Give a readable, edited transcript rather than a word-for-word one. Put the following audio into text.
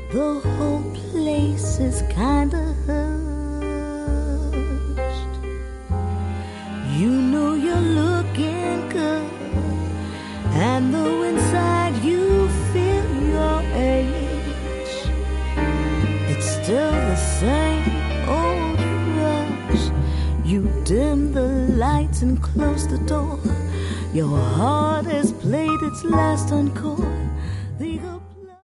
The whole place is kinda hushed. You know you're looking good, and though inside you feel your age, it's still the same old rush. You dim the lights and close the door. Your heart has played its last encore.